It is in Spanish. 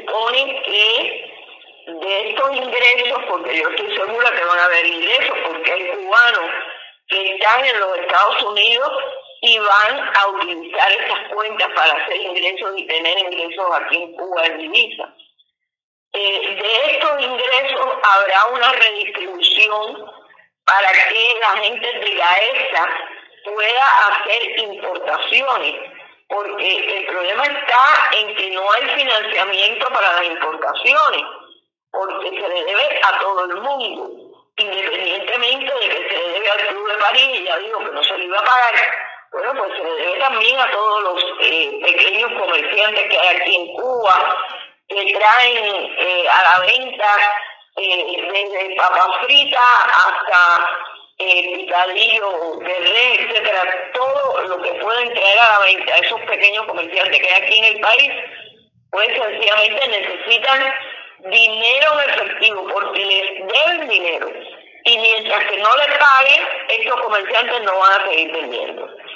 supone que de estos ingresos, porque yo estoy segura que van a haber ingresos, porque hay cubanos que están en los Estados Unidos y van a utilizar esas cuentas para hacer ingresos y tener ingresos aquí en Cuba en divisa. De estos ingresos habrá una redistribución para que la gente de la ESA pueda hacer importaciones, porque el problema está en que no hay financiamiento para las importaciones, porque se le debe a todo el mundo, independientemente de que se le debe al Club de París, y ya digo que no se le iba a pagar. Bueno, pues se le debe también a todos los pequeños comerciantes que hay aquí en Cuba, que traen a la venta desde papas fritas hasta picadillo de res, etcétera, todo lo que pueden traer a la venta esos pequeños comerciantes que hay aquí en el país, pues sencillamente necesitan dinero en efectivo porque les deben dinero, y mientras que no les paguen, estos comerciantes no van a seguir vendiendo.